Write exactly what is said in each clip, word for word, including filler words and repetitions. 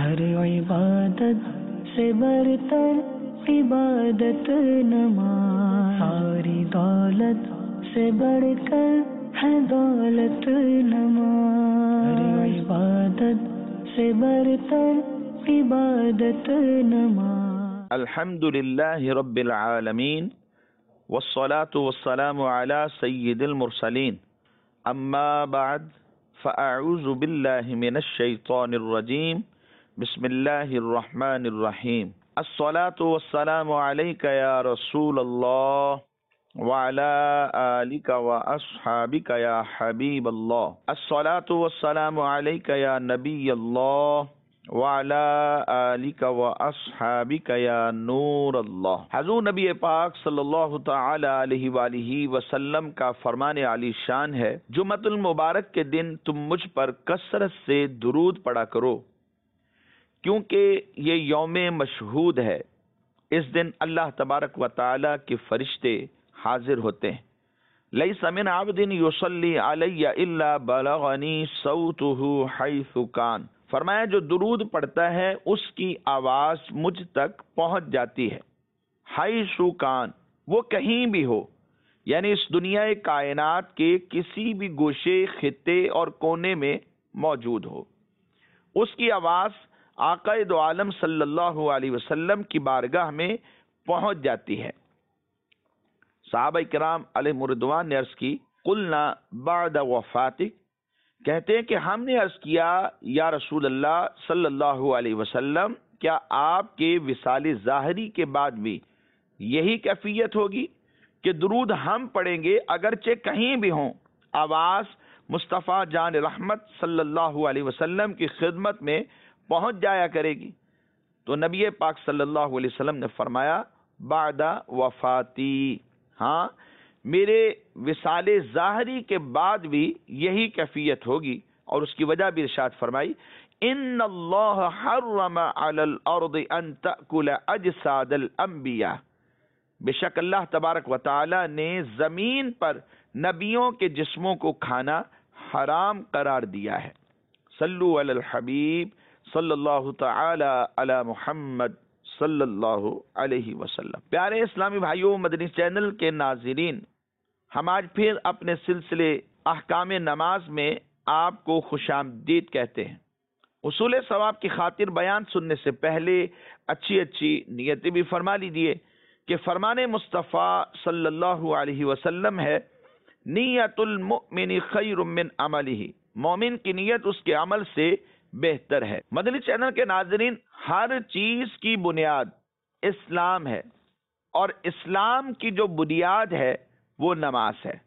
ہر عبادت سے برتر عبادت نماز، ساری دولت سے بڑھ کر ہے دولت نماز، ہر عبادت سے برتر عبادت نماز۔ الحمد للہ رب العالمین والصلاة والسلام علی سید المرسلین، اما بعد فاعوذ باللہ من الشیطان الرجیم، بسم اللہ الرحمن الرحیم۔ الصلاة والسلام علیک یا رسول اللہ وعلی آلک واصحابک یا حبیب اللہ، الصلاة والسلام علیک یا نبی اللہ وعلی آلک واصحابک یا نور اللہ۔ حضور نبی پاک صلی اللہ تعالی علیہ وآلہ وسلم کا فرمان عالی شان ہے، جمعۃ المبارک کے دن تم مجھ پر کثرت سے درود پڑھا کرو، کیونکہ یہ یوم مشہود ہے۔ اس دن اللہ تبارک و تعالی کے فرشتے حاضر ہوتے ہیں۔ لیس من عبد یصلی علی الا بلغنی صوتہ حیث کان، فرمایا جو درود پڑھتا ہے اس کی آواز مجھ تک پہنچ جاتی ہے، حیث کان، وہ کہیں بھی ہو، یعنی اس دنیا کائنات کے کسی بھی گوشے، خطے اور کونے میں موجود ہو، اس کی آواز آقا دو عالم صلی اللہ علیہ وسلم کی بارگاہ میں پہنچ جاتی ہے۔ صحابہ کرام علیہ رضوان نے عرض کی، قلنا بعد وفاتک، کہتے ہیں کہ ہم نے عرض کیا یا رسول اللہ صلی اللہ علیہ وسلم، کیا آپ کے وصال ظاہری کے بعد بھی یہی کیفیت ہوگی کہ درود ہم پڑھیں گے اگرچہ کہیں بھی ہوں، آواز مصطفیٰ جان رحمت صلی اللہ علیہ وسلم کی خدمت میں پہنچ جایا کرے گی؟ تو نبی پاک صلی اللہ علیہ وسلم نے فرمایا بعد وفاتی، ہاں میرے وصال ظاہری کے بعد بھی یہی کیفیت ہوگی، اور اس کی وجہ بھی ارشاد فرمائی، ان اللہ حرم علی الارض ان تأکل اجساد الانبیاء، بے شک اللہ تبارک و تعالی نے زمین پر نبیوں کے جسموں کو کھانا حرام قرار دیا ہے۔ صلو علی الحبیب صلی اللہ تعالی علی محمد صلی اللہ علیہ وسلم۔ پیارے اسلامی بھائیوں، مدنی چینل کے ناظرین، ہم آج پھر اپنے سلسلے احکام نماز میں آپ کو خوش آمدید کہتے ہیں۔ اصول ثواب کی خاطر بیان سننے سے پہلے اچھی اچھی نیتیں بھی فرما لیجیے کہ فرمان مصطفیٰ صلی اللہ علیہ وسلم ہے، نیت المؤمن خیر من عملہ، مومن کی نیت اس کے عمل سے بہتر ہے۔ مدنی چینل کے ناظرین، ہر چیز کی بنیاد اسلام ہے، اور اسلام کی جو بنیاد ہے وہ نماز ہے۔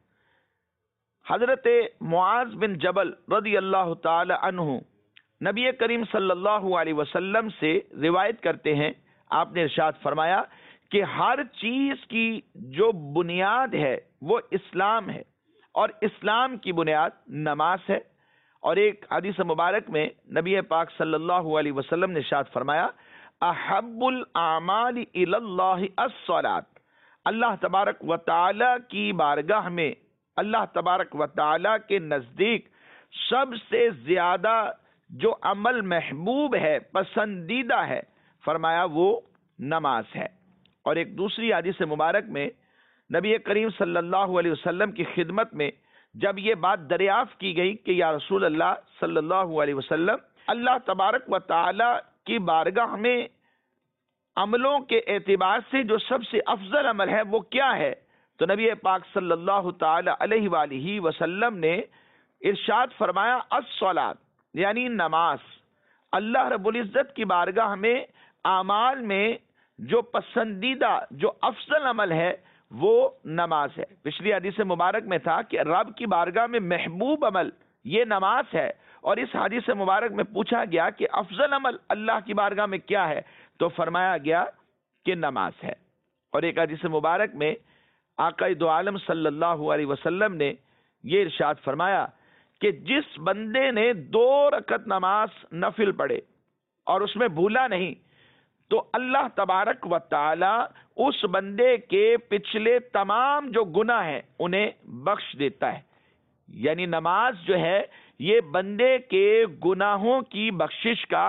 حضرت معاذ بن جبل رضی اللہ تعالی عنہ نبی کریم صلی اللہ علیہ وسلم سے روایت کرتے ہیں، آپ نے ارشاد فرمایا کہ ہر چیز کی جو بنیاد ہے وہ اسلام ہے، اور اسلام کی بنیاد نماز ہے۔ اور ایک حدیث مبارک میں نبی پاک صلی اللہ علیہ وسلم نے ارشاد فرمایا، احب الاعمال الی اللہ الصلاۃ، اللہ تبارک و تعالی کی بارگاہ میں، اللہ تبارک و تعالی کے نزدیک سب سے زیادہ جو عمل محبوب ہے، پسندیدہ ہے، فرمایا وہ نماز ہے۔ اور ایک دوسری حدیث مبارک میں نبی کریم صلی اللہ علیہ وسلم کی خدمت میں جب یہ بات دریافت کی گئی کہ یا رسول اللہ صلی اللہ علیہ وسلم، اللہ تبارک و تعالی کی بارگاہ میں عملوں کے اعتبار سے جو سب سے افضل عمل ہے وہ کیا ہے؟ تو نبی پاک صلی اللہ تعالی علیہ وآلہ وسلم نے ارشاد فرمایا، الصلاۃ، یعنی نماز۔ اللہ رب العزت کی بارگاہ میں اعمال میں جو پسندیدہ، جو افضل عمل ہے وہ نماز ہے۔ پچھلی حدیث مبارک میں تھا کہ رب کی بارگاہ میں محبوب عمل یہ نماز ہے، اور اس حدیث مبارک میں پوچھا گیا کہ افضل عمل اللہ کی بارگاہ میں کیا ہے، تو فرمایا گیا کہ نماز ہے۔ اور ایک حدیث مبارک میں آقا دو عالم صلی اللہ علیہ وسلم نے یہ ارشاد فرمایا کہ جس بندے نے دو رکعت نماز نفل پڑھے اور اس میں بھولا نہیں، تو اللہ تبارک و تعالی اس بندے کے پچھلے تمام جو گناہ ہیں انہیں بخش دیتا ہے۔ یعنی نماز جو ہے یہ بندے کے گناہوں کی بخشش کا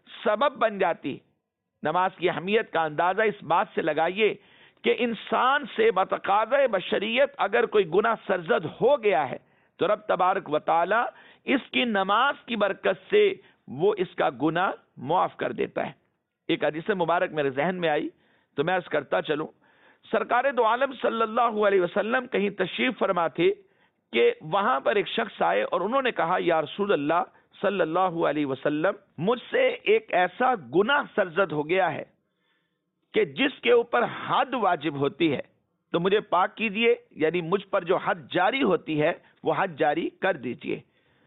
سبب بن جاتی. نماز کی اہمیت کا اندازہ اس بات سے لگائیے کہ انسان سے بتقاضۂ بشریت اگر کوئی گناہ سرزد ہو گیا ہے تو رب تبارک و تعالی اس کی نماز کی برکت سے وہ اس کا گناہ معاف کر دیتا ہے. ایک حدیث مبارک میرے ذہن میں آئی تو میں عرض کرتا چلوں. سرکار دو عالم صلی اللہ علیہ وسلم کہیں تشریف فرما تھے کہ وہاں پر ایک شخص آئے اور انہوں نے کہا یا رسول اللہ صلی اللہ علیہ وسلم مجھ سے ایک ایسا گناہ سرزد ہو گیا ہے کہ جس کے اوپر حد واجب ہوتی ہے تو مجھے پاک کیجئے، یعنی مجھ پر جو حد جاری ہوتی ہے وہ حد جاری کر دیجئے.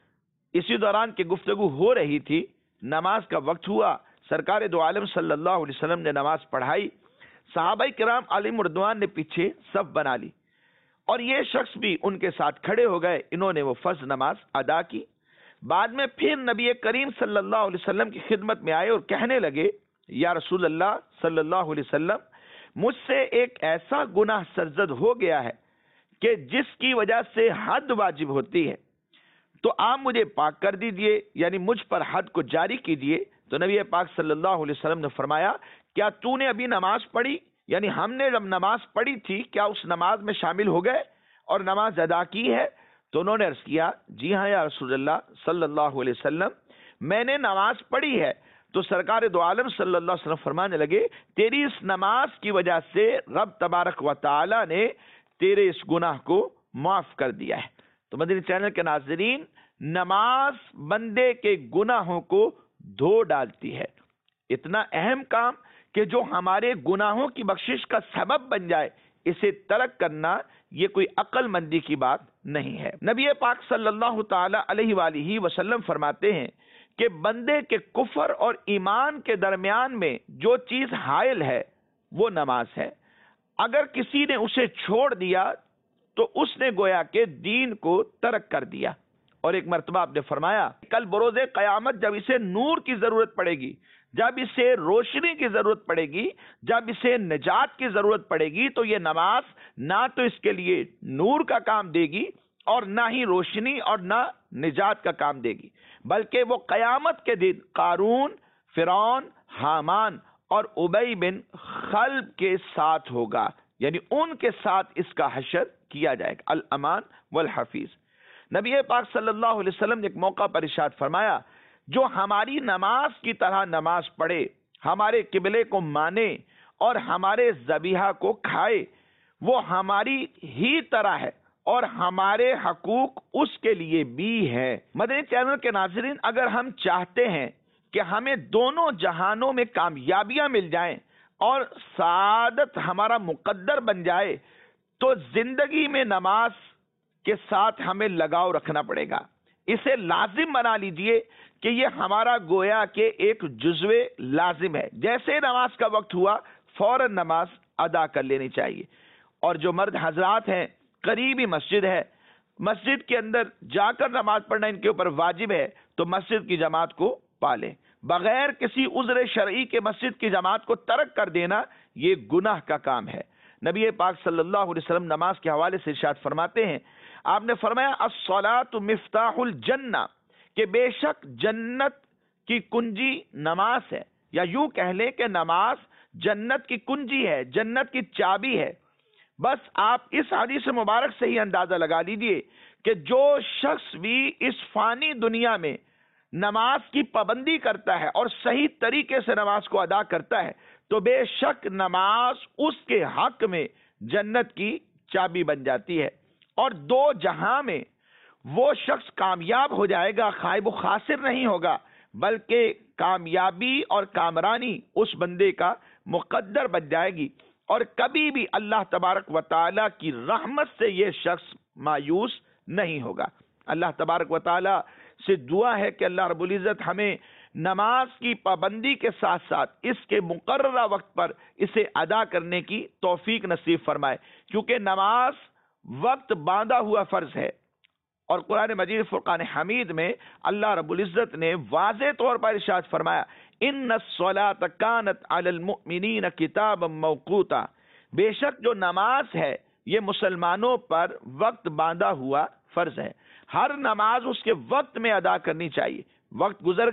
اسی دوران کی گفتگو ہو رہی تھی، نماز کا وقت ہوا، سرکار دو عالم صلی اللہ علیہ وسلم نے نماز پڑھائی، صحابہ کرام علیہم رضوان نے پیچھے صف بنا لی اور یہ شخص بھی ان کے ساتھ کھڑے ہو گئے. انہوں نے وہ فرض نماز ادا کی. بعد میں پھر نبی کریم صلی اللہ علیہ وسلم کی خدمت میں آئے اور کہنے لگے یا رسول اللہ صلی اللہ علیہ وسلم مجھ سے ایک ایسا گناہ سرزد ہو گیا ہے کہ جس کی وجہ سے حد واجب ہوتی ہے، تو آپ مجھے پاک کر دیجئے، یعنی مجھ پر حد کو جاری کیجئے. تو نبی پاک صلی اللہ علیہ وسلم نے فرمایا کیا تو نے ابھی نماز پڑھی؟ یعنی ہم نے جب نماز پڑھی تھی کیا اس نماز میں شامل ہو گئے اور نماز ادا کی ہے؟ تو انہوں نے عرض کیا جی ہاں یا رسول اللہ صلی اللہ علیہ وسلم میں نے نماز پڑھی ہے. تو سرکار دو عالم صلی اللہ علیہ وسلم فرمانے لگے تیری اس نماز کی وجہ سے رب تبارک و تعالی نے تیرے اس گناہ کو معاف کر دیا ہے. تو مدنی چینل کے ناظرین، نماز بندے کے گناہوں کو دھو ڈالتی ہے. اتنا اہم کام کہ جو ہمارے گناہوں کی بخشش کا سبب بن جائے، اسے ترک کرنا یہ کوئی عقل مندی کی بات نہیں ہے. نبی پاک صلی اللہ تعالی علیہ وآلہ وسلم فرماتے ہیں کہ بندے کے کفر اور ایمان کے درمیان میں جو چیز حائل ہے وہ نماز ہے. اگر کسی نے اسے چھوڑ دیا تو اس نے گویا کہ دین کو ترک کر دیا. اور ایک مرتبہ آپ نے فرمایا کل بروز قیامت جب اسے نور کی ضرورت پڑے گی، جب اسے روشنی کی ضرورت پڑے گی، جب اسے نجات کی ضرورت پڑے گی، تو یہ نماز نہ تو اس کے لیے نور کا کام دے گی اور نہ ہی روشنی اور نہ نجات کا کام دے گی، بلکہ وہ قیامت کے دن قارون، فرعون، حامان اور ابی بن خلب کے ساتھ ہوگا، یعنی ان کے ساتھ اس کا حشر کیا جائے گا. الامان والحفیظ. نبی پاک صلی اللہ علیہ وسلم نے ایک موقع پر ارشاد فرمایا جو ہماری نماز کی طرح نماز پڑھے، ہمارے قبلے کو مانے اور ہمارے ذبیحہ کو کھائے، وہ ہماری ہی طرح ہے اور ہمارے حقوق اس کے لیے بھی ہے. مدنی چینل کے ناظرین، اگر ہم چاہتے ہیں کہ ہمیں دونوں جہانوں میں کامیابیاں مل جائیں اور سعادت ہمارا مقدر بن جائے تو زندگی میں نماز کے ساتھ ہمیں لگاؤ رکھنا پڑے گا. اسے لازم بنا لیجئے کہ یہ ہمارا گویا کہ ایک جزو لازم ہے. جیسے نماز کا وقت ہوا فوراً نماز ادا کر لینی چاہیے. اور جو مرد حضرات ہیں، قریبی مسجد ہے، مسجد کے اندر جا کر نماز پڑھنا ان کے اوپر واجب ہے تو مسجد کی جماعت کو پالیں. بغیر کسی عذر شرعی کے مسجد کی جماعت کو ترک کر دینا یہ گناہ کا کام ہے. نبی پاک صلی اللہ علیہ وسلم نماز کے حوالے سے ارشاد فرماتے ہیں، آپ نے فرمایا الصلاۃ مفتاح الجنہ، کہ بے شک جنت کی کنجی نماز ہے، یا یوں کہہ لیں کہ نماز جنت کی کنجی ہے، جنت کی چابی ہے. بس آپ اس حدیث مبارک سے ہی اندازہ لگا لیجئے کہ جو شخص بھی اس فانی دنیا میں نماز کی پابندی کرتا ہے اور صحیح طریقے سے نماز کو ادا کرتا ہے تو بے شک نماز اس کے حق میں جنت کی چابی بن جاتی ہے، اور دو جہاں میں وہ شخص کامیاب ہو جائے گا، خائب و خاسر نہیں ہوگا، بلکہ کامیابی اور کامرانی اس بندے کا مقدر بن جائے گی، اور کبھی بھی اللہ تبارک و تعالی کی رحمت سے یہ شخص مایوس نہیں ہوگا. اللہ تبارک و تعالی سے دعا ہے کہ اللہ رب العزت ہمیں نماز کی پابندی کے ساتھ ساتھ اس کے مقررہ وقت پر اسے ادا کرنے کی توفیق نصیب فرمائے، کیونکہ نماز وقت باندھا ہوا فرض ہے. اور قرآن مجید فرقان حمید میں اللہ رب العزت نے واضح طور پر ارشاد فرمایا ان الصلاۃ کانت علی المؤمنین کتابا موقوتا، بے شک جو نماز ہے یہ مسلمانوں پر وقت باندھا ہوا فرض ہے. ہر نماز اس کے وقت میں ادا کرنی چاہیے. وقت گزر گیا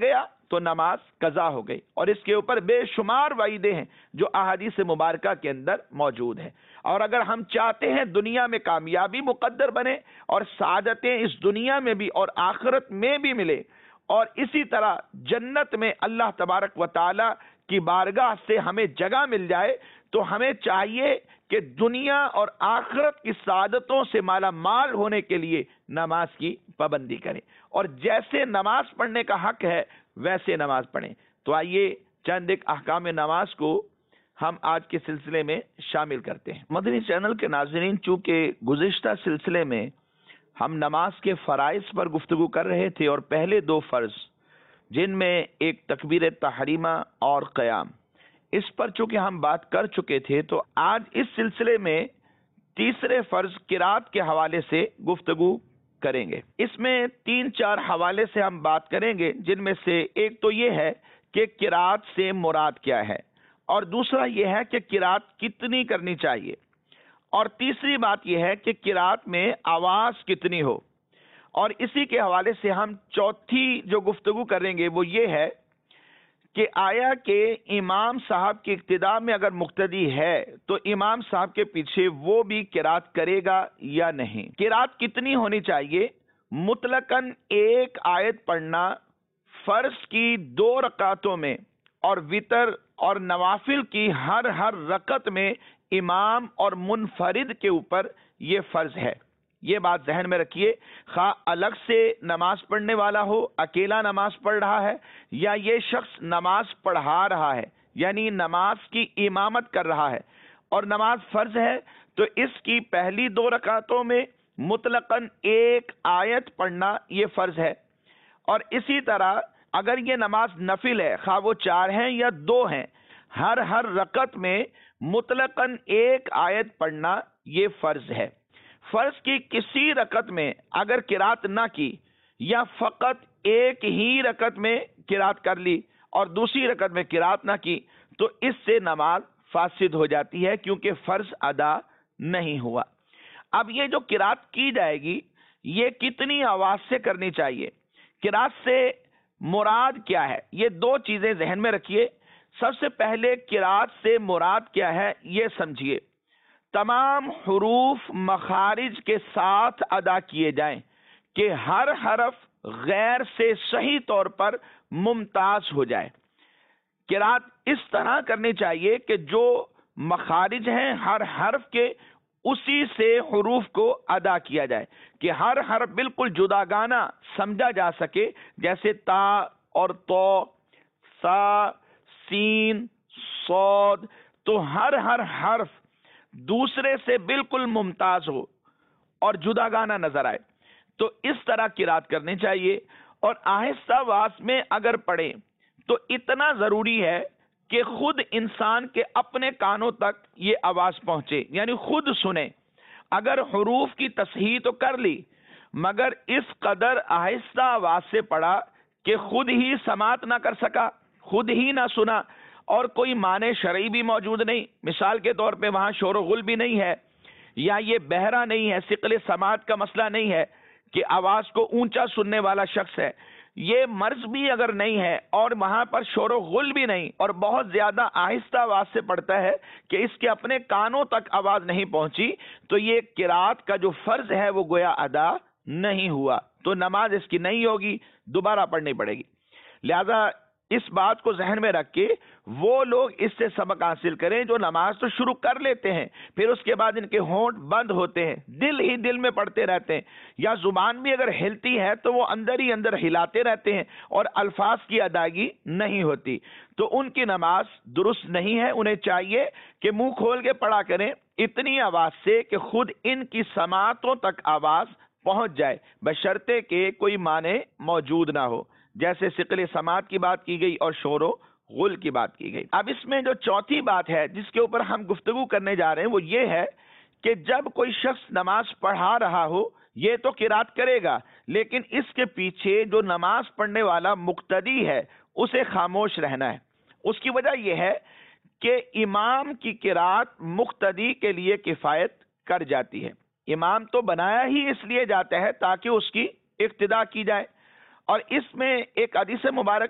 تو نماز قضا ہو گئی، اور اس کے اوپر بے شمار وعیدیں ہیں جو احادیث مبارکہ کے اندر موجود ہیں۔ اور اگر ہم چاہتے ہیں دنیا میں کامیابی مقدر بنے اور سعادتیں اس دنیا میں بھی اور آخرت میں بھی ملے، اور اسی طرح جنت میں اللہ تبارک و تعالی کی بارگاہ سے ہمیں جگہ مل جائے، تو ہمیں چاہیے کہ دنیا اور آخرت کی سعادتوں سے مالا مال ہونے کے لیے نماز کی پابندی کریں، اور جیسے نماز پڑھنے کا حق ہے ویسے نماز پڑھیں۔ تو آئیے چند ایک احکام نماز کو ہم آج کے سلسلے میں شامل کرتے ہیں۔ مدنی چینل کے ناظرین، چونکہ گزشتہ سلسلے میں ہم نماز کے فرائض پر گفتگو کر رہے تھے، اور پہلے دو فرض جن میں ایک تکبیر تحریمہ اور قیام، اس پر چونکہ ہم بات کر چکے تھے، تو آج اس سلسلے میں تیسرے فرض قرات کے حوالے سے گفتگو کریں گے۔ اس میں تین چار حوالے سے ہم بات کریں گے، جن میں سے ایک تو یہ ہے کہ قرات سے مراد کیا ہے، اور دوسرا یہ ہے کہ قرات کتنی کرنی چاہیے، اور تیسری بات یہ ہے کہ قرات میں آواز کتنی ہو، اور اسی کے حوالے سے ہم چوتھی جو گفتگو کریں گے وہ یہ ہے کہ آیا کہ امام صاحب کی اقتداء میں اگر مقتدی ہے تو امام صاحب کے پیچھے وہ بھی قرات کرے گا یا نہیں۔ قرات کتنی ہونی چاہیے؟ مطلقاً ایک آیت پڑھنا فرض کی دو رکعتوں میں، اور وتر اور نوافل کی ہر ہر رکعت میں امام اور منفرد کے اوپر یہ فرض ہے۔ یہ بات ذہن میں رکھیے، خواہ الگ سے نماز پڑھنے والا ہو، اکیلا نماز پڑھ رہا ہے، یا یہ شخص نماز پڑھا رہا ہے یعنی نماز کی امامت کر رہا ہے اور نماز فرض ہے، تو اس کی پہلی دو رکعتوں میں مطلقاً ایک آیت پڑھنا یہ فرض ہے، اور اسی طرح اگر یہ نماز نفل ہے، خواہ وہ چار ہیں یا دو ہیں، ہر ہر رکعت میں مطلقاً ایک آیت پڑھنا یہ فرض ہے۔ فرض کی کسی رکعت میں اگر قرات نہ کی، یا فقط ایک ہی رکعت میں قرات کر لی اور دوسری رکعت میں قرات نہ کی، تو اس سے نماز فاسد ہو جاتی ہے، کیونکہ فرض ادا نہیں ہوا۔ اب یہ جو قرات کی جائے گی یہ کتنی آواز سے کرنی چاہیے، قرات سے مراد کیا ہے، یہ دو چیزیں ذہن میں رکھیے۔ سب سے پہلے قرات سے مراد کیا ہے یہ سمجھیے، تمام حروف مخارج کے ساتھ ادا کیے جائیں کہ ہر حرف غیر سے صحیح طور پر ممتاز ہو جائے۔ قرات اس طرح کرنی چاہیے کہ جو مخارج ہیں ہر حرف کے، اسی سے حروف کو ادا کیا جائے کہ ہر حرف بالکل جداگانہ سمجھا جا سکے، جیسے تا اور تو، سا، سین، صاد، تو ہر ہر حرف دوسرے سے بالکل ممتاز ہو اور جداگانہ نظر آئے، تو اس طرح قرات کرنی چاہیے۔ اور آہستہ آواز میں اگر پڑھیں تو اتنا ضروری ہے کہ خود انسان کے اپنے کانوں تک یہ آواز پہنچے، یعنی خود سنیں۔ اگر حروف کی تصحیح تو کر لی، مگر اس قدر آہستہ آواز سے پڑھا کہ خود ہی سماعت نہ کر سکا، خود ہی نہ سنا، اور کوئی معنی شرعی بھی موجود نہیں، مثال کے طور پہ وہاں شور و غل بھی نہیں ہے، یا یہ بہرا نہیں ہے، ثقل سماعت کا مسئلہ نہیں ہے کہ آواز کو اونچا سننے والا شخص ہے، یہ مرض بھی اگر نہیں ہے، اور وہاں پر شور و غل بھی نہیں، اور بہت زیادہ آہستہ آواز سے پڑھتا ہے کہ اس کے اپنے کانوں تک آواز نہیں پہنچی، تو یہ قرات کا جو فرض ہے وہ گویا ادا نہیں ہوا، تو نماز اس کی نہیں ہوگی، دوبارہ پڑھنی پڑے گی۔ لہذا اس بات کو ذہن میں رکھ کے وہ لوگ اس سے سبق حاصل کریں جو نماز تو شروع کر لیتے ہیں، پھر اس کے بعد ان کے ہونٹ بند ہوتے ہیں، دل ہی دل میں پڑھتے رہتے ہیں، یا زبان بھی اگر ہلتی ہے تو وہ اندر ہی اندر ہلاتے رہتے ہیں اور الفاظ کی ادائیگی نہیں ہوتی، تو ان کی نماز درست نہیں ہے۔ انہیں چاہیے کہ منہ کھول کے پڑھا کریں اتنی آواز سے کہ خود ان کی سماعتوں تک آواز پہنچ جائے، بشرطے کہ کوئی معنی موجود نہ ہو، جیسے ثقل سماعت کی بات کی گئی اور شور و غل کی بات کی گئی۔ اب اس میں جو چوتھی بات ہے جس کے اوپر ہم گفتگو کرنے جا رہے ہیں وہ یہ ہے کہ جب کوئی شخص نماز پڑھا رہا ہو، یہ تو قرات کرے گا، لیکن اس کے پیچھے جو نماز پڑھنے والا مقتدی ہے اسے خاموش رہنا ہے۔ اس کی وجہ یہ ہے کہ امام کی قرات مقتدی کے لیے کفایت کر جاتی ہے۔ امام تو بنایا ہی اس لیے جاتا ہے تاکہ اس کی اقتداء کی جائے، اور اس میں ایک حدیث مبارک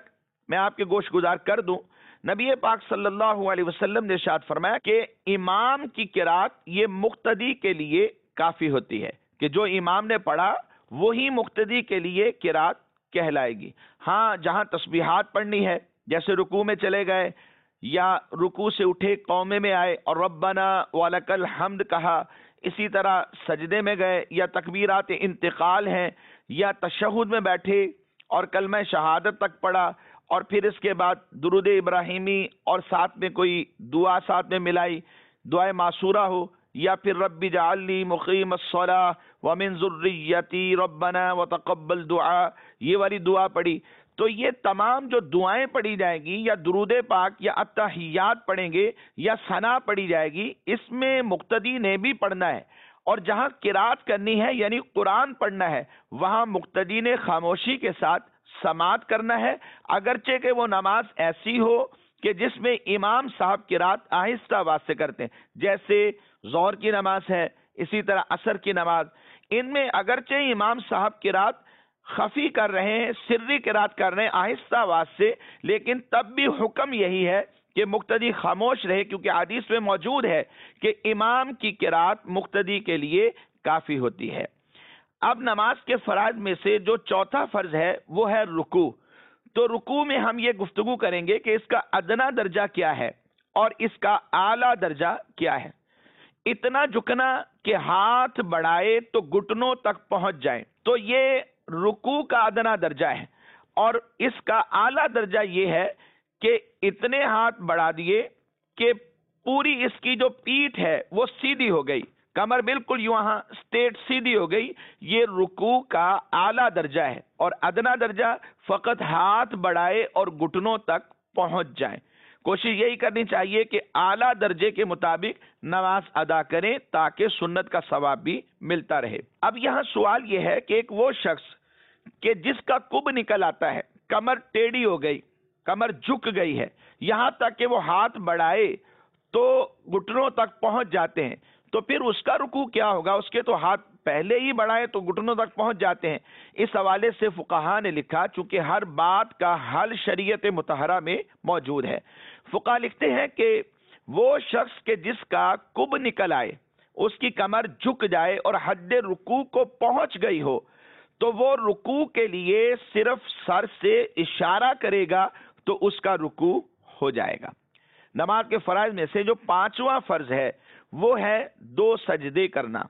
میں آپ کے گوش گزار کر دوں. نبی پاک صلی اللہ علیہ وسلم نے ارشاد فرمایا کہ امام کی قرات یہ مقتدی کے لیے کافی ہوتی ہے، کہ جو امام نے پڑھا وہی مقتدی کے لیے قرات کہلائے گی. ہاں جہاں تسبیحات پڑھنی ہے، جیسے رکوع میں چلے گئے یا رکوع سے اٹھے قومے میں آئے اور ربنا ولک الحمد کہا، اسی طرح سجدے میں گئے یا تکبیرات انتقال ہیں یا تشہد میں بیٹھے اور کلمہ شہادت تک پڑھا اور پھر اس کے بعد درود ابراہیمی اور ساتھ میں کوئی دعا ساتھ میں ملائی، دعائے معصورہ ہو، یا پھر رب اجعلنی مقیم الصلاۃ ومن ذریتی ربنا وتقبل دعا، یہ والی دعا پڑھی. تو یہ تمام جو دعائیں پڑھی جائیں گی یا درود پاک یا التحیات پڑھیں گے یا ثنا پڑھی جائے گی، اس میں مقتدی نے بھی پڑھنا ہے. اور جہاں قرات کرنی ہے یعنی قرآن پڑھنا ہے، وہاں مقتدی نے خاموشی کے ساتھ سماعت کرنا ہے، اگرچہ کہ وہ نماز ایسی ہو کہ جس میں امام صاحب قرات آہستہ آواز سے کرتے ہیں، جیسے ظہر کی نماز ہے، اسی طرح عصر کی نماز. ان میں اگرچہ امام صاحب قرات خفی کر رہے ہیں، سری قرات کر رہے ہیں آہستہ آواز سے، لیکن تب بھی حکم یہی ہے کہ مقتدی خاموش رہے، کیونکہ حدیث میں موجود ہے کہ امام کی قرات مقتدی کے لیے کافی ہوتی ہے. اب نماز کے فرائض میں سے جو چوتھا فرض ہے وہ ہے رکوع. تو رکوع میں ہم یہ گفتگو کریں گے کہ اس کا ادنا درجہ کیا ہے اور اس کا اعلیٰ درجہ کیا ہے. اتنا جھکنا کہ ہاتھ بڑھائے تو گھٹنوں تک پہنچ جائیں، تو یہ رکوع کا ادنا درجہ ہے. اور اس کا اعلیٰ درجہ یہ ہے کہ اتنے ہاتھ بڑھا دیے کہ پوری اس کی جو پیٹھ ہے وہ سیدھی ہو گئی، کمر بالکل یہاں سٹیٹ سیدھی ہو گئی. یہ رکوع کا اعلیٰ درجہ ہے. اور ادنا درجہ فقط ہاتھ بڑھائے اور گھٹنوں تک پہنچ جائیں. کوشش یہی کرنی چاہیے کہ اعلیٰ درجے کے مطابق نماز ادا کریں تاکہ سنت کا ثواب بھی ملتا رہے. اب یہاں سوال یہ ہے کہ ایک وہ شخص کہ جس کا کب نکل آتا ہے، کمر ٹیڑھی ہو گئی، کمر جھک گئی ہے، یہاں تک کہ وہ ہاتھ بڑھائے تو گھٹنوں تک پہنچ جاتے ہیں، تو پھر اس کا رکوع کیا ہوگا؟ اس کے تو ہاتھ پہلے ہی بڑھائے تو گھٹنوں تک پہنچ جاتے ہیں. اس حوالے سے فقہاء نے لکھا، چونکہ ہر بات کا حل شریعت مطہرہ میں موجود ہے. فقہاء لکھتے ہیں کہ وہ شخص کے جس کا کب نکل آئے، اس کی کمر جھک جائے اور حد رکوع کو پہنچ گئی ہو، تو وہ رکوع کے لیے صرف سر سے اشارہ کرے گا تو اس کا رکوع ہو جائے گا. نماز کے فرائض میں سے جو پانچواں فرض ہے وہ ہے دو سجدے کرنا.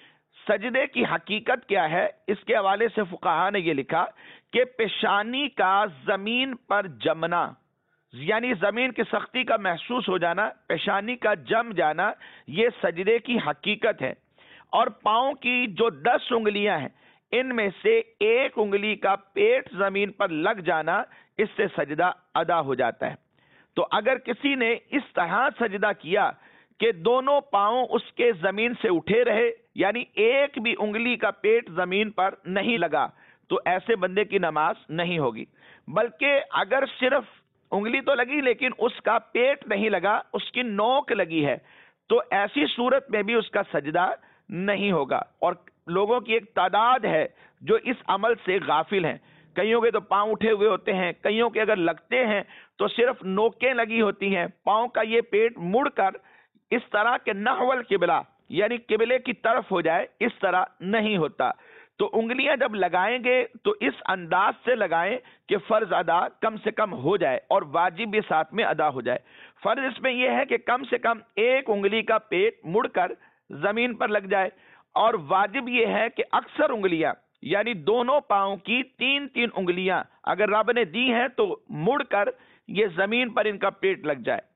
سجدے کی حقیقت کیا ہے؟ اس کے حوالے سے فقہاء نے یہ لکھا کہ پیشانی کا زمین پر جمنا، یعنی زمین کی سختی کا محسوس ہو جانا، پیشانی کا جم جانا، یہ سجدے کی حقیقت ہے. اور پاؤں کی جو دس انگلیاں ہیں ان میں سے ایک انگلی کا پیٹ زمین پر لگ جانا، اس سے سجدہ ادا ہو جاتا ہے. تو اگر کسی نے اس طرح سجدہ کیا کہ دونوں پاؤں اس کے زمین سے اٹھے رہے، یعنی ایک بھی انگلی کا پیٹ زمین پر نہیں لگا، تو ایسے بندے کی نماز نہیں ہوگی. بلکہ اگر صرف انگلی تو لگی لیکن اس کا پیٹ نہیں لگا، اس کی نوک لگی ہے، تو ایسی صورت میں بھی اس کا سجدہ نہیں ہوگا. اور لوگوں کی ایک تعداد ہے جو اس عمل سے غافل ہیں. کئیوں کے تو پاؤں اٹھے ہوئے ہوتے ہیں، کئیوں کے اگر لگتے ہیں تو صرف نوکیں لگی ہوتی ہیں، پاؤں کا یہ پیٹ مڑ کر اس طرح کے نحو القبلہ یعنی قبلے کی طرف ہو جائے، اس طرح نہیں ہوتا. تو انگلیاں جب لگائیں گے تو اس انداز سے لگائیں کہ فرض ادا کم سے کم ہو جائے اور واجب بھی ساتھ میں ادا ہو جائے. فرض اس میں یہ ہے کہ کم سے کم ایک انگلی کا پیٹ مڑ کر زمین پر لگ جائے، اور واجب یہ ہے کہ اکثر انگلیاں یعنی دونوں پاؤں کی تین تین انگلیاں اگر رب نے دی ہیں تو مڑ کر یہ زمین پر ان کا پیٹ لگ جائے.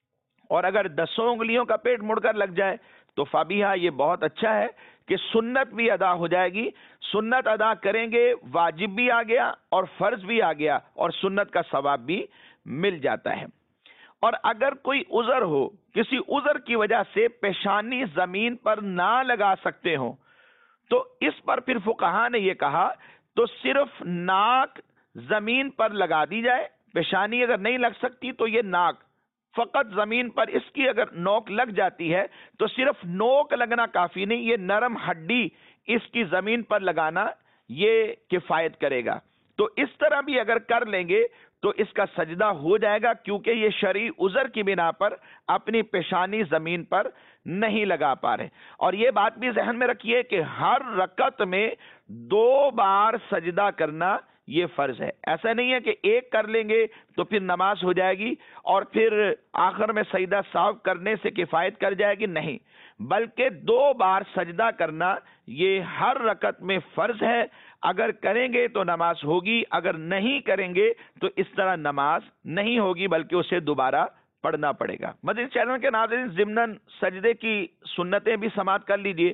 اور اگر دسوں انگلیوں کا پیٹ مڑ کر لگ جائے تو فابیہا، یہ بہت اچھا ہے کہ سنت بھی ادا ہو جائے گی. سنت ادا کریں گے، واجب بھی آ گیا اور فرض بھی آ گیا اور سنت کا ثواب بھی مل جاتا ہے. اور اگر کوئی عذر ہو، کسی عذر کی وجہ سے پیشانی زمین پر نہ لگا سکتے ہوں، تو اس پر پھر فقہاء نے یہ کہا تو صرف ناک زمین پر لگا دی جائے. پیشانی اگر نہیں لگ سکتی تو یہ ناک فقط زمین پر، اس کی اگر نوک لگ جاتی ہے تو صرف نوک لگنا کافی نہیں، یہ نرم ہڈی اس کی زمین پر لگانا یہ کفایت کرے گا. تو اس طرح بھی اگر کر لیں گے تو اس کا سجدہ ہو جائے گا، کیونکہ یہ شرعی عذر کی بنا پر اپنی پیشانی زمین پر نہیں لگا پا رہے۔ اور یہ بات بھی ذہن میں رکھیے کہ ہر رکعت میں دو بار سجدہ کرنا یہ فرض ہے۔ ایسا نہیں ہے کہ ایک کر لیں گے تو پھر نماز ہو جائے گی اور پھر آخر میں سجدہ سہو کرنے سے کفایت کر جائے گی، نہیں، بلکہ دو بار سجدہ کرنا یہ ہر رکعت میں فرض ہے۔ اگر کریں گے تو نماز ہوگی، اگر نہیں کریں گے تو اس طرح نماز نہیں ہوگی، بلکہ اسے دوبارہ پڑھنا پڑے گا۔ مزید چینل کے ناظرین، ضمناً سجدے کی سنتیں بھی سماعت کر لیجئے۔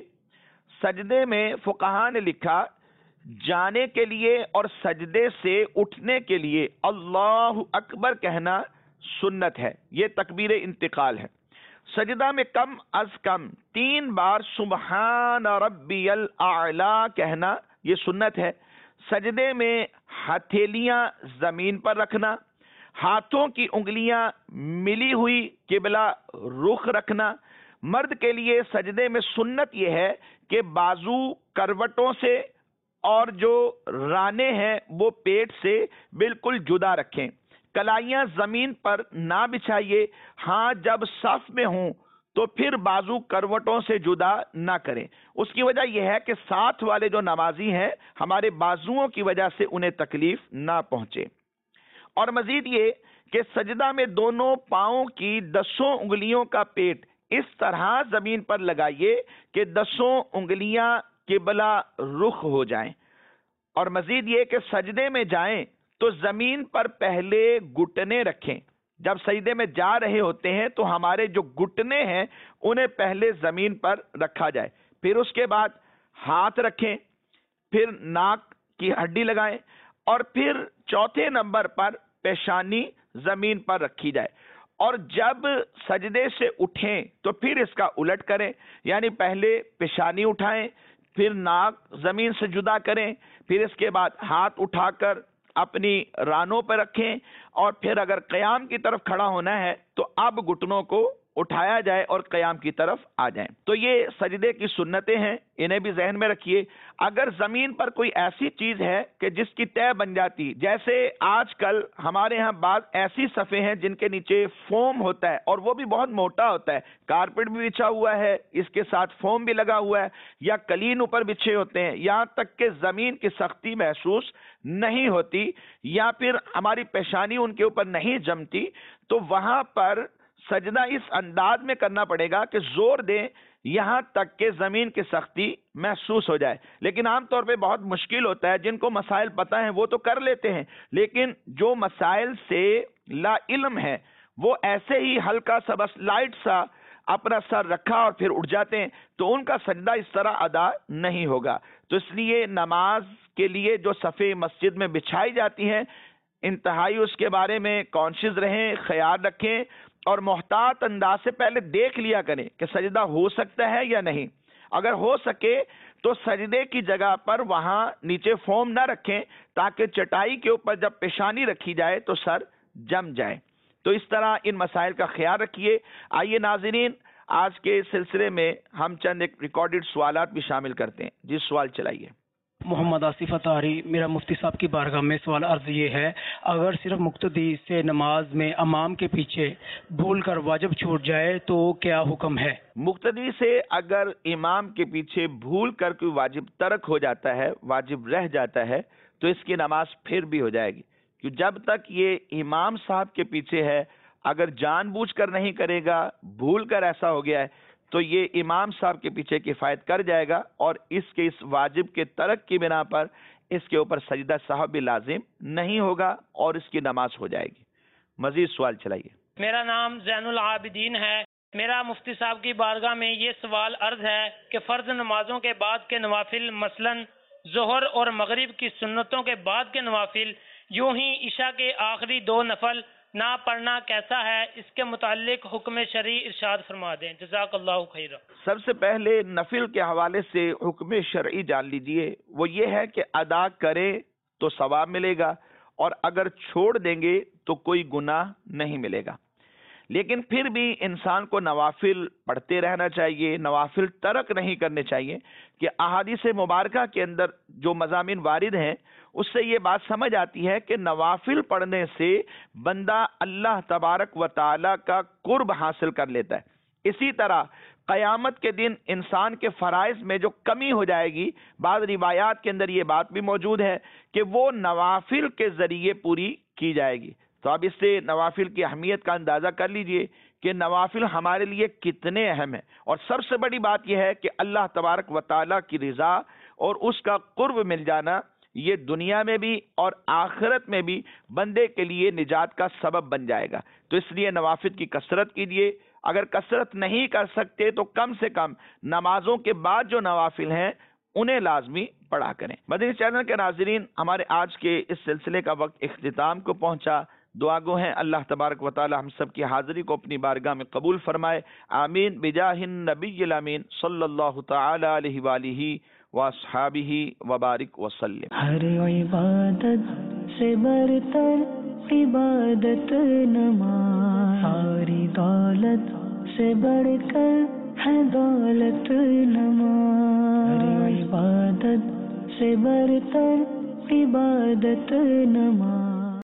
سجدے میں فقہاء نے لکھا، جانے کے لیے اور سجدے سے اٹھنے کے لیے اللہ اکبر کہنا سنت ہے، یہ تکبیر انتقال ہے۔ سجدہ میں کم از کم تین بار سبحان ربی الاعلی کہنا یہ سنت ہے۔ سجدے میں ہتھیلیاں زمین پر رکھنا، ہاتھوں کی انگلیاں ملی ہوئی قبلہ رخ رکھنا۔ مرد کے لیے سجدے میں سنت یہ ہے کہ بازو کروٹوں سے اور جو رانے ہیں وہ پیٹ سے بالکل جدا رکھیں۔ کلائیاں زمین پر نہ بچھائیے، ہاں جب صف میں ہوں تو پھر بازو کروٹوں سے جدا نہ کریں۔ اس کی وجہ یہ ہے کہ ساتھ والے جو نمازی ہیں ہمارے بازوؤں کی وجہ سے انہیں تکلیف نہ پہنچے۔ اور مزید یہ کہ سجدہ میں دونوں پاؤں کی دسوں انگلیوں کا پیٹ اس طرح زمین پر لگائیے کہ دسوں انگلیاں قبلہ رخ ہو جائیں۔ اور مزید یہ کہ سجدے میں جائیں تو زمین پر پہلے گھٹنے رکھیں۔ جب سجدے میں جا رہے ہوتے ہیں تو ہمارے جو گھٹنے ہیں انہیں پہلے زمین پر رکھا جائے، پھر اس کے بعد ہاتھ رکھیں، پھر ناک کی ہڈی لگائیں اور پھر چوتھے نمبر پر پیشانی زمین پر رکھی جائے۔ اور جب سجدے سے اٹھیں تو پھر اس کا الٹ کریں، یعنی پہلے پیشانی اٹھائیں، پھر ناک زمین سے جدا کریں، پھر اس کے بعد ہاتھ اٹھا کر اپنی رانوں پر رکھیں، اور پھر اگر قیام کی طرف کھڑا ہونا ہے تو اب گھٹنوں کو اٹھایا جائے اور قیام کی طرف آ جائیں۔ تو یہ سجدے کی سنتیں ہیں، انہیں بھی ذہن میں رکھیے۔ اگر زمین پر کوئی ایسی چیز ہے کہ جس کی طے بن جاتی، جیسے آج کل ہمارے ہاں بعض ایسی صفیں ہیں جن کے نیچے فوم ہوتا ہے اور وہ بھی بہت موٹا ہوتا ہے، کارپیٹ بھی بچھا ہوا ہے، اس کے ساتھ فوم بھی لگا ہوا ہے، یا قلین اوپر بچھے ہوتے ہیں، یہاں تک کہ زمین کی سختی محسوس نہیں ہوتی، یا پھر ہماری پیشانی ان کے اوپر نہیں جمتی، تو وہاں پر سجدہ اس انداز میں کرنا پڑے گا کہ زور دیں یہاں تک کہ زمین کی سختی محسوس ہو جائے۔ لیکن عام طور پہ بہت مشکل ہوتا ہے، جن کو مسائل پتہ ہیں وہ تو کر لیتے ہیں، لیکن جو مسائل سے لا علم ہے وہ ایسے ہی ہلکا سا بس لائٹ سا اپنا سر رکھا اور پھر اٹھ جاتے ہیں، تو ان کا سجدہ اس طرح ادا نہیں ہوگا۔ تو اس لیے نماز کے لیے جو صفیں مسجد میں بچھائی جاتی ہیں، انتہائی اس کے بارے میں کانشیس رہیں، خیال رکھیں اور محتاط انداز سے پہلے دیکھ لیا کریں کہ سجدہ ہو سکتا ہے یا نہیں۔ اگر ہو سکے تو سجدے کی جگہ پر وہاں نیچے فوم نہ رکھیں، تاکہ چٹائی کے اوپر جب پیشانی رکھی جائے تو سر جم جائے۔ تو اس طرح ان مسائل کا خیال رکھیے۔ آئیے ناظرین، آج کے سلسلے میں ہم چند ایک ریکارڈڈ سوالات بھی شامل کرتے ہیں۔ جی سوال چلائیے۔ محمد آصف اطہاری، میرا مفتی صاحب کی بارگاہ میں سوال عرض یہ ہے، اگر صرف مقتدی سے نماز میں امام کے پیچھے بھول کر واجب چھوٹ جائے تو کیا حکم ہے؟ مقتدی سے اگر امام کے پیچھے بھول کر کوئی واجب ترک ہو جاتا ہے، واجب رہ جاتا ہے، تو اس کی نماز پھر بھی ہو جائے گی، کہ جب تک یہ امام صاحب کے پیچھے ہے، اگر جان بوجھ کر نہیں کرے گا، بھول کر ایسا ہو گیا ہے، تو یہ امام صاحب کے پیچھے کفایت کر جائے گا، اور اس کے اس واجب کے ترک کی بنا پر اس کے اوپر سجدہ سہو بھی لازم نہیں ہوگا اور اس کی نماز ہو جائے گی۔ مزید سوال چلائیے۔ میرا نام زین العابدین ہے۔ میرا مفتی صاحب کی بارگاہ میں یہ سوال عرض ہے کہ فرض نمازوں کے بعد کے نوافل، مثلاً ظہر اور مغرب کی سنتوں کے بعد کے نوافل، یوں ہی عشاء کے آخری دو نفل نہ پڑھنا کیسا ہے؟ اس کے متعلق حکم شرعی ارشاد فرما دیں، جزاک اللہ خیرہ۔ سب سے پہلے نفل کے حوالے سے حکم شرعی جان لیجئے، وہ یہ ہے کہ ادا کرے تو ثواب ملے گا، اور اگر چھوڑ دیں گے تو کوئی گناہ نہیں ملے گا۔ لیکن پھر بھی انسان کو نوافل پڑھتے رہنا چاہیے، نوافل ترک نہیں کرنے چاہیے، کہ احادیث مبارکہ کے اندر جو مضامین وارد ہیں اس سے یہ بات سمجھ آتی ہے کہ نوافل پڑھنے سے بندہ اللہ تبارک و تعالی کا قرب حاصل کر لیتا ہے۔ اسی طرح قیامت کے دن انسان کے فرائض میں جو کمی ہو جائے گی، بعض روایات کے اندر یہ بات بھی موجود ہے کہ وہ نوافل کے ذریعے پوری کی جائے گی۔ تو اب اس سے نوافل کی اہمیت کا اندازہ کر لیجئے کہ نوافل ہمارے لیے کتنے اہم ہیں، اور سب سے بڑی بات یہ ہے کہ اللہ تبارک و تعالیٰ کی رضا اور اس کا قرب مل جانا، یہ دنیا میں بھی اور آخرت میں بھی بندے کے لیے نجات کا سبب بن جائے گا۔ تو اس لیے نوافل کی کثرت کیجیے، اگر کثرت نہیں کر سکتے تو کم سے کم نمازوں کے بعد جو نوافل ہیں انہیں لازمی پڑھا کریں۔ مدنی چینل کے ناظرین، ہمارے آج کے اس سلسلے کا وقت اختتام کو پہنچا۔ دعا گو ہیں اللہ تبارک و تعالی ہم سب کی حاضری کو اپنی بارگاہ میں قبول فرمائے، آمین بجاہ النبی الامین صلی اللہ تعالی علیہ وآلہ واصحابہ وبارک وسلم۔ ہر عبادت سے برتر عبادت نماز، ساری دولت سے بڑھ کر ہے دولت نماز، ہر عبادت سے برتر عبادت نماز۔